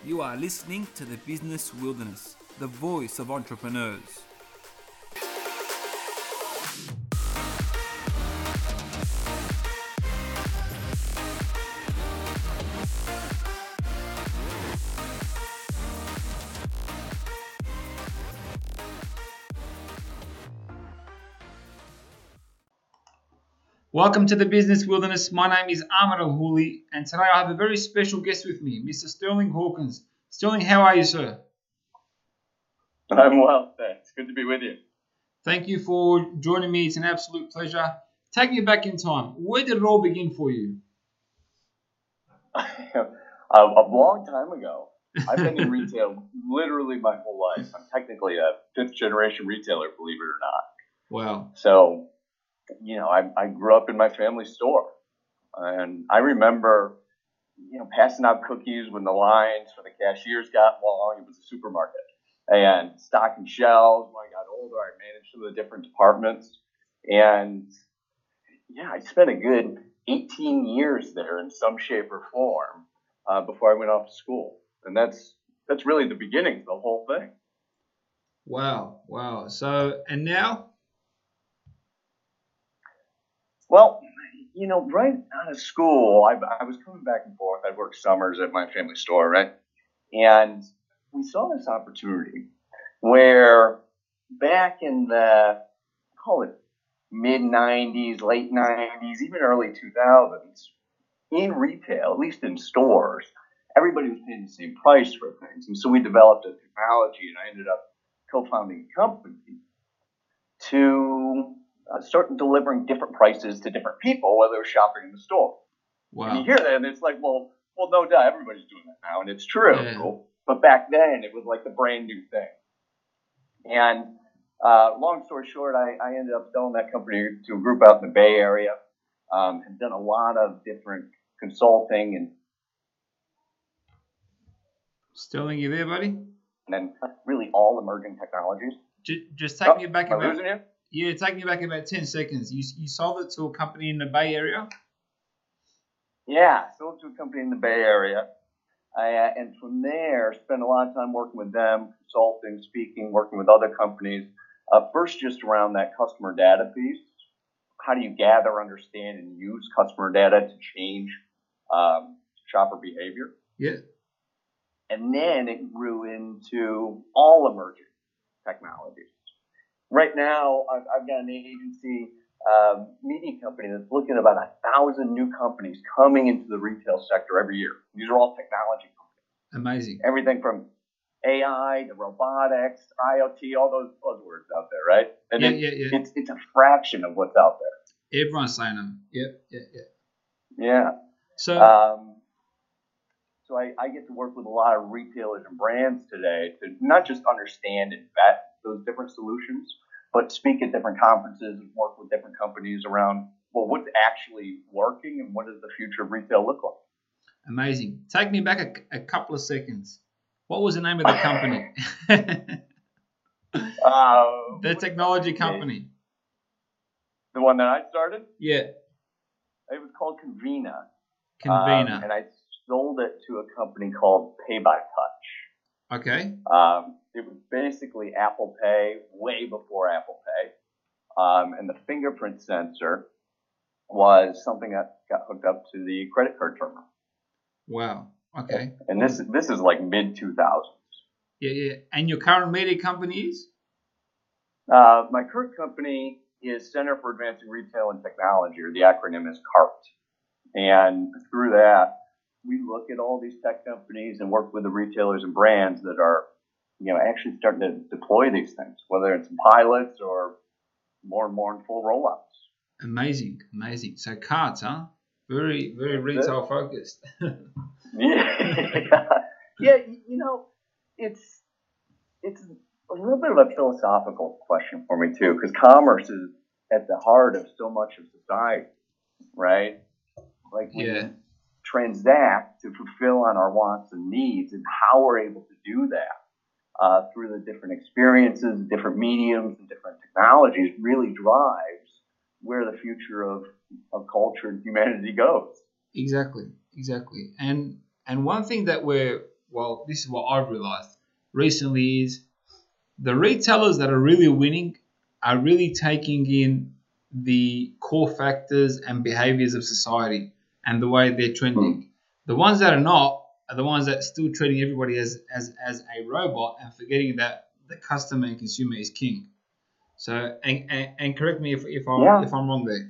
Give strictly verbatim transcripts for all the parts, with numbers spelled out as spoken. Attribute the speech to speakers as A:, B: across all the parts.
A: You are listening to the Business Wilderness, the voice of entrepreneurs. Welcome to the Business Wilderness. My name is Ahmed Al-Houli, and today I have a very special guest with me, Mister Sterling Hawkins. Sterling, how are you, sir?
B: I'm well, thanks. Good to be with you.
A: Thank you for joining me. It's an absolute pleasure. Take me back in time. Where did it all begin for you?
B: a, a long time ago. I've been in retail literally my whole life. I'm technically a fifth generation retailer, believe it or not.
A: Wow.
B: So, you know, I, I grew up in my family store, and I remember, you know, passing out cookies when the lines for the cashiers got long. It was a supermarket, and stocking shelves. When I got older, I managed some of the different departments, and yeah, I spent a good eighteen years there in some shape or form uh, before I went off to school, and that's that's really the beginning of the whole thing.
A: Wow, wow. So, and now?
B: Well, you know, right out of school, I, I was coming back and forth. I worked summers at my family store, right? And we saw this opportunity where back in the, call it mid nineties, late nineties, even early two thousands, in retail, at least in stores, everybody was paying the same price for things. And so we developed a technology, and I ended up co-founding a company to Uh, start delivering different prices to different people while they were shopping in the store.
A: Wow.
B: And you hear that, and it's like, well, well, no doubt, everybody's doing that now, and it's true.
A: Yeah.
B: Cool. But back then, it was like the brand new thing. And uh, long story short, I, I ended up selling that company to a group out in the Bay Area. Um, have done a lot of different consulting and
A: Sterling, you there, buddy?
B: and then really all emerging technologies.
A: J- just take
B: oh,
A: me back
B: am I
A: about.
B: losing you?
A: Yeah, take me back about ten seconds. You you sold it to a company in the Bay Area?
B: Yeah, sold to a company in the Bay Area. Uh, and from there, spent a lot of time working with them, consulting, speaking, working with other companies. Uh, first, just around that customer data piece. How do you gather, understand, and use customer data to change um, shopper behavior?
A: Yeah.
B: And then it grew into all emerging technologies. Right now, I've, I've got an agency, uh, media company that's looking at about a thousand new companies coming into the retail sector every year. These are all technology companies.
A: Amazing.
B: Everything from A I to robotics, I O T, all those buzzwords out there, right? And
A: yeah,
B: it,
A: yeah, yeah.
B: It's, it's a fraction of what's out there.
A: Everyone's saying them. Yep, yeah, yeah.
B: Yeah.
A: So,
B: um, so I, I get to work with a lot of retailers and brands today to not just understand and vet those different solutions, but speak at different conferences and work with different companies around, well, what's actually working and what does the future of retail look like?
A: Amazing. Take me back a, a couple of seconds. What was the name of the company?
B: uh,
A: the technology company.
B: The one that I started?
A: Yeah.
B: It was called Convena.
A: Convena.
B: Um, and I sold it to a company called Pay by Touch.
A: Okay.
B: Um, it was basically Apple Pay way before Apple Pay. Um, and the fingerprint sensor was something that got hooked up to the credit card terminal.
A: Wow. Okay.
B: And this this is like mid two thousands.
A: Yeah, yeah. And your current media company is?
B: Uh, my current company is Center for Advancing Retail and Technology, or the acronym is CART. And through that, we look at all these tech companies and work with the retailers and brands that are, you know, actually starting to deploy these things, whether it's in pilots or more and more in full rollouts.
A: Amazing, amazing. So cards, huh? Very, very retail focused.
B: yeah, yeah. You know, it's it's a little bit of a philosophical question for me too, because commerce is at the heart of so much of society, right? Like we
A: yeah.
B: transact to fulfill on our wants and needs, and how we're able to do that uh, through the different experiences, different mediums, and different technologies really drives where the future of, of culture and humanity goes.
A: Exactly, exactly. And and one thing that we're well, this is what I've realized recently is the retailers that are really winning are really taking in the core factors and behaviors of society and the way they're trending. Mm. The ones that are not are the ones that are still treating everybody as, as, as a robot and forgetting that the customer and consumer is king. So, and, and, and correct me if, if, I'm, yeah. if I'm wrong there.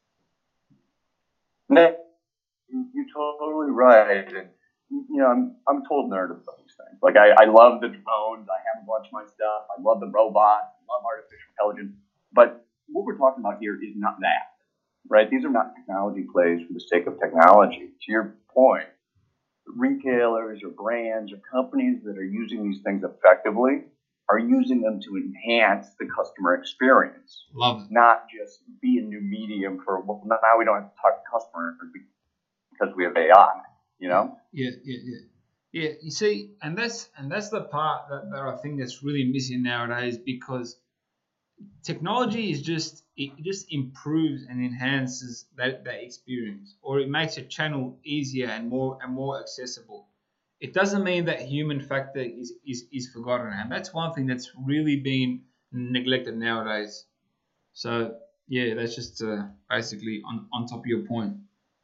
B: No, you're totally right. And, you know, I'm I'm a total nerd about these things. Like, I, I love the drones. I have a bunch of my stuff. I love the robots. I love artificial intelligence. But what we're talking about here is not that, right? These are not technology plays for the sake of technology. To your point, retailers or brands or companies that are using these things effectively are using them to enhance the customer experience.
A: Love it.
B: Not just be a new medium for, well, now we don't have to talk to customers because we have A I, you know?
A: Yeah, yeah, yeah. Yeah, you see, and that's and that's the part that, that I think that's really missing nowadays, because technology is just it just improves and enhances that, that experience, or it makes a channel easier and more and more accessible. It doesn't mean that human factor is, is, is forgotten, and that's one thing that's really been neglected nowadays. So yeah, that's just uh, basically on, on top of your point.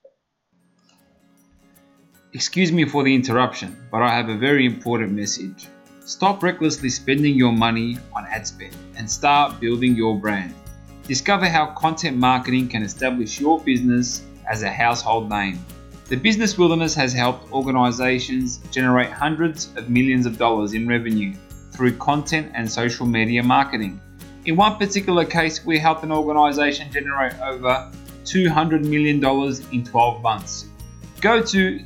A: Excuse me for the interruption, but I have a very important message. Stop recklessly spending your money on ad spend and start building your brand. Discover how content marketing can establish your business as a household name. The Business Wilderness has helped organizations generate hundreds of millions of dollars in revenue through content and social media marketing. In one particular case, we helped an organization generate over two hundred million dollars in twelve months. Go to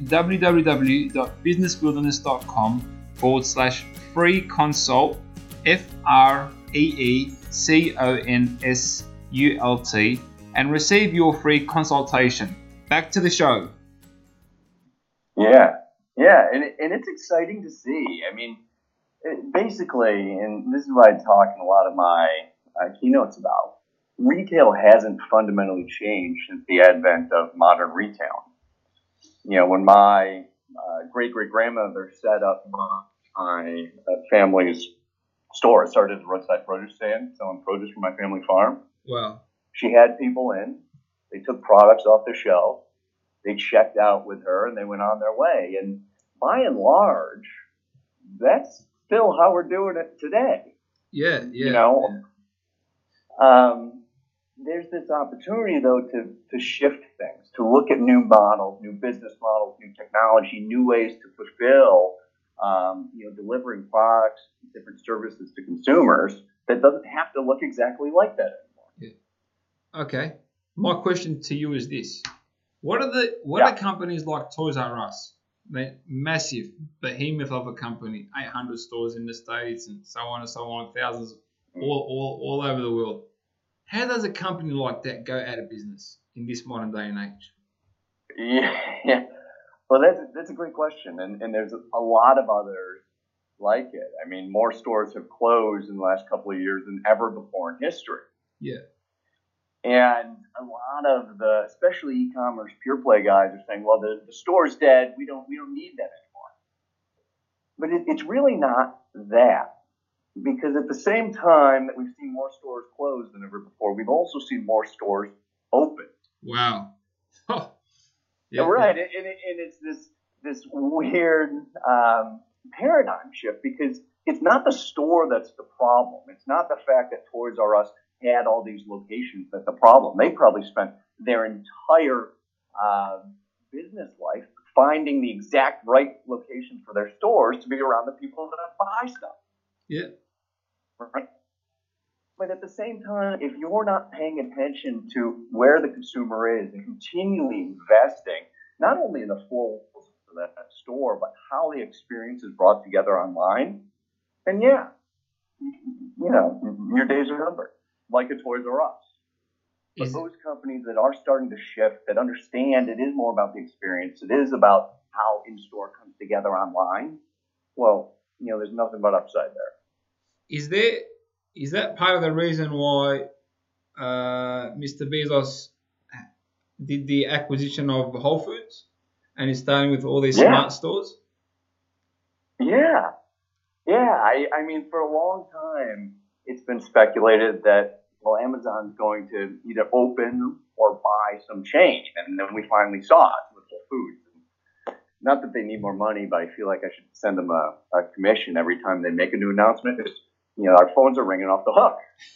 A: www.businesswilderness.com forward slash free consult, F R E E C O N S U L T, and receive your free consultation. Back to the show.
B: Yeah, yeah, and, it, and it's exciting to see. I mean, it, basically, and this is what I talk in a lot of my uh, keynotes about, retail hasn't fundamentally changed since the advent of modern retail. You know, when my uh, great-great-grandmother set up my, my uh, family's store, it started as a roadside produce stand, selling produce from my family farm.
A: Wow.
B: She had people in. They took products off the shelf. They checked out with her, and they went on their way. And by and large, that's still how we're doing it today.
A: Yeah, yeah.
B: You know, yeah. Um, there's this opportunity, though, to, to shift things, to look at new models, new business models, new technology, new ways to fulfill, um, you know, delivering products, different services to consumers that doesn't have to look exactly like that anymore.
A: Yeah. Okay. My question to you is this. What are the what
B: yeah.
A: are companies like Toys R Us? They're massive behemoth of a company, eight hundred stores in the States and so on and so on, thousands all, all, all over the world. How does a company like that go out of business in this modern day and age?
B: Yeah, yeah. Well, that's a, that's a great question, and and there's a lot of others like it. I mean, more stores have closed in the last couple of years than ever before in history.
A: Yeah.
B: And a lot of the, especially e-commerce pure play guys, are saying, "Well, the, the store's dead. We don't we don't need that anymore." But it, it's really not that. Because at the same time that we've seen more stores closed than ever before, we've also seen more stores open.
A: Wow. Oh.
B: Yeah, right. And, and, and it's this this weird um, paradigm shift, because it's not the store that's the problem. It's not the fact that Toys R Us had all these locations that's the problem. They probably spent their entire uh, business life finding the exact right location for their stores to be around the people that buy stuff.
A: Yeah.
B: Right. But at the same time, if you're not paying attention to where the consumer is and continually investing, not only in the four walls of that store, but how the experience is brought together online, then yeah, you know, your days are numbered, like a Toys R Us. But is those companies that are starting to shift, that understand it is more about the experience, it is about how in-store comes together online, well, you know, there's nothing but upside there.
A: Is there is that part of the reason why uh, Mister Bezos did the acquisition of Whole Foods and is starting with all these
B: yeah.
A: smart stores?
B: Yeah, yeah. I, I mean, for a long time, it's been speculated that, well, Amazon's going to either open or buy some chain, and then we finally saw it with Whole Foods. Not that they need more money, but I feel like I should send them a, a commission every time they make a new announcement. Because, you know, our phones are ringing off the hook.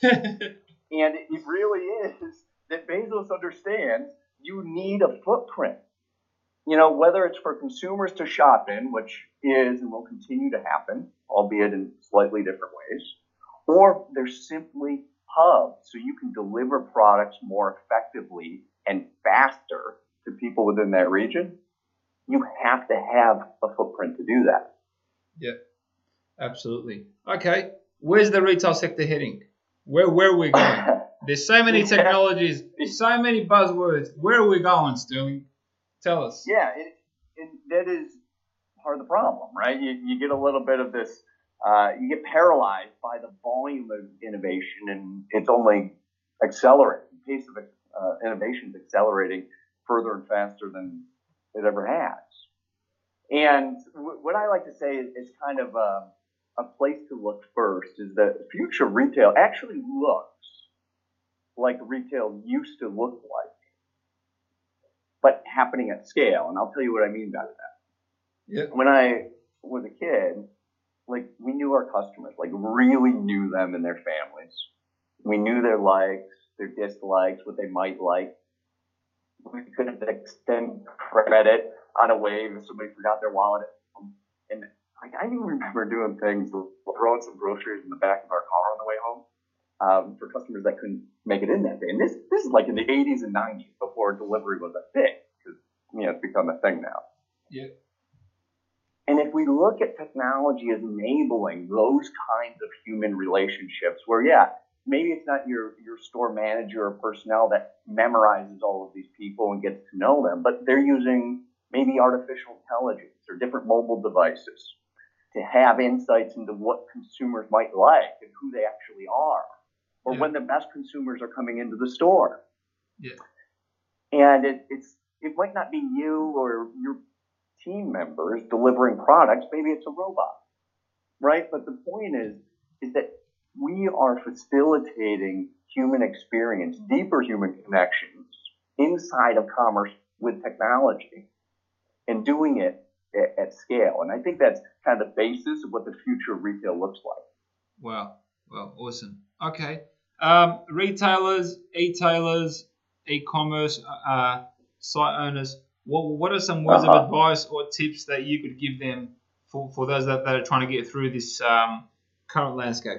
B: And it really is that Bezos understands you need a footprint. You know, whether it's for consumers to shop in, which is and will continue to happen, albeit in slightly different ways, or there's simply hubs so you can deliver products more effectively and faster to people within that region. You have to have a footprint to do that.
A: Yeah, absolutely. Okay, where's the retail sector heading? Where where are we going? There's so many technologies, so many buzzwords. Where are we going, Sterling? Tell us.
B: Yeah, it, it, that is part of the problem, right? You, you get a little bit of this, uh, you get paralyzed by the volume of innovation, and it's only accelerating. The pace of uh, innovation is accelerating further and faster than it ever has. And w- what I like to say is, is kind of a, a place to look first is that future retail actually looks like retail used to look like, but happening at scale. And I'll tell you what I mean by that.
A: Yeah.
B: When I was a kid, like we knew our customers, like really knew them and their families. We knew their likes, their dislikes, what they might like. We could extend credit on a wave if somebody forgot their wallet at home. And like I even remember doing things, throwing some groceries in the back of our car on the way home um, for customers that couldn't make it in that day. And this this is like in the eighties and nineties before delivery was a thing, because you know it's become a thing now.
A: Yeah.
B: And if we look at technology as enabling those kinds of human relationships, where yeah, maybe it's not your, your store manager or personnel that memorizes all of these people and gets to know them, but they're using maybe artificial intelligence or different mobile devices to have insights into what consumers might like and who they actually are, or
A: yeah.
B: when the best consumers are coming into the store.
A: Yeah.
B: And it, it's it might not be you or your team members delivering products. Maybe it's a robot, right? But the point is, is that we are facilitating human experience, deeper human connections inside of commerce with technology and doing it at, at scale. And I think that's kind of the basis of what the future of retail looks like.
A: Wow. Well, awesome. Okay. Um, retailers, e-tailers, e-commerce, uh, site owners, what what are some words
B: uh-huh.
A: of advice or tips that you could give them for, for those that, that are trying to get through this um, current landscape?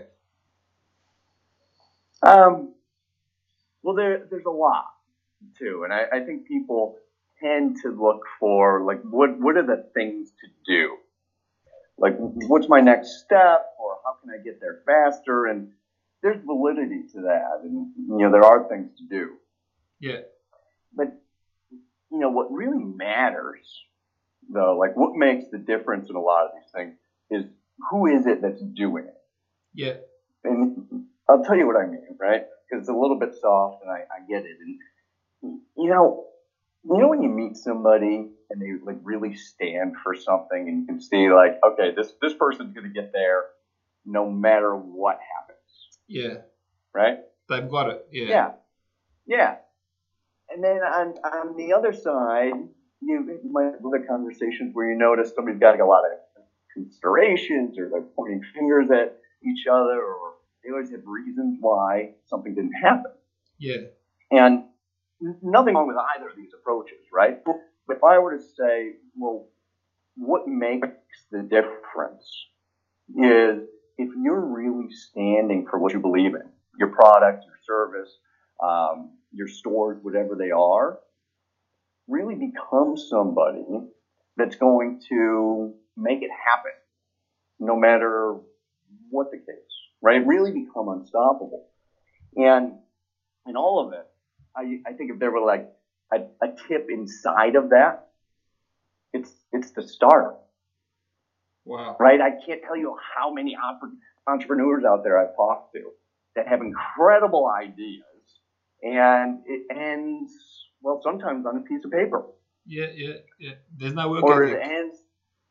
B: Um, well, there, there's a lot, too. And I, I think people tend to look for, like, what what are the things to do? Like, what's my next step? Or how can I get there faster? And there's validity to that. And, you know, there are things to do.
A: Yeah.
B: But, you know, what really matters, though, like what makes the difference in a lot of these things is who is it that's doing it?
A: Yeah.
B: And I'll tell you what I mean, right? Because it's a little bit soft and I, I get it. And, you know, you know when you meet somebody and they like really stand for something and you can see like, okay, this, this person's going to get there no matter what happens.
A: Yeah.
B: Right?
A: They've got it. Yeah.
B: Yeah. Yeah. And then on, on the other side, you might have other conversations where you notice somebody's got like a lot of considerations or they're pointing fingers at each other, or they always have reasons why something didn't happen.
A: Yeah.
B: And nothing wrong with either of these approaches, right? But if I were to say, well, what makes the difference is if you're really standing for what you believe in, your product, your service, um, your stores, whatever they are, really become somebody that's going to make it happen no matter what the case, right? Really become unstoppable. And in all of it, I, I think if there were like a, a tip inside of that, it's it's the start.
A: Wow.
B: Right? I can't tell you how many entrepreneurs out there I've talked to that have incredible ideas, and it ends, well, sometimes on a piece of paper.
A: Yeah, yeah, yeah. There's no work
B: Or
A: ethic.
B: it ends,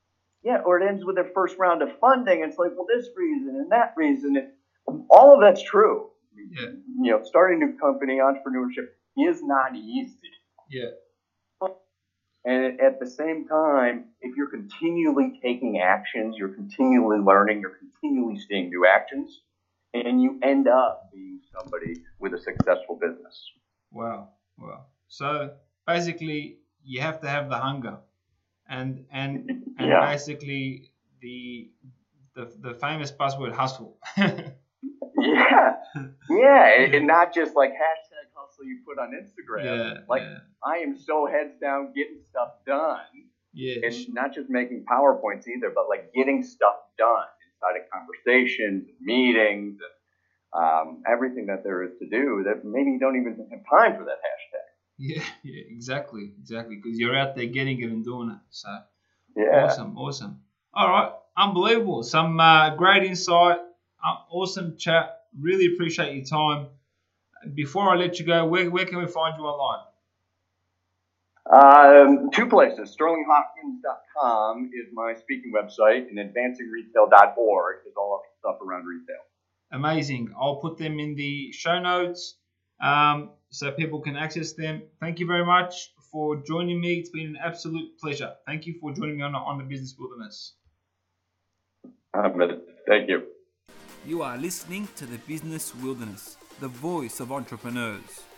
B: yeah, or it ends with their first round of funding. It's like, well, this reason and that reason. And all of that's true.
A: Yeah.
B: You know, starting a new company, entrepreneurship is not easy.
A: Yeah.
B: And at the same time, if you're continually taking actions, you're continually learning, you're continually seeing new actions, and you end up being somebody with a successful business.
A: Wow. Wow. So basically, you have to have the hunger, and and and
B: yeah.
A: basically the the the famous buzzword hustle.
B: yeah. Yeah, and not just like hashtag hustle you put on Instagram.
A: Yeah,
B: like
A: yeah.
B: I am so heads down getting stuff done.
A: Yeah.
B: And not just making PowerPoints either, but like getting stuff done inside of conversations, meetings, and um, everything that there is to do that maybe you don't even have time for that hashtag.
A: Yeah, yeah, exactly, exactly. Because you're out there getting it and doing it. So
B: yeah.
A: Awesome, awesome. All right, unbelievable. Some uh, great insight. Uh, awesome chat. Really appreciate your time. Before I let you go, where, where can we find you online?
B: Um, two places. sterling hopkins dot com is my speaking website, and advancing retail dot org is all of the stuff around retail.
A: Amazing. I'll put them in the show notes um, so people can access them. Thank you very much for joining me. It's been an absolute pleasure. Thank you for joining me on, on the Business Wilderness.
B: Um, thank you.
C: You are listening to the Business Wilderness, the voice of entrepreneurs.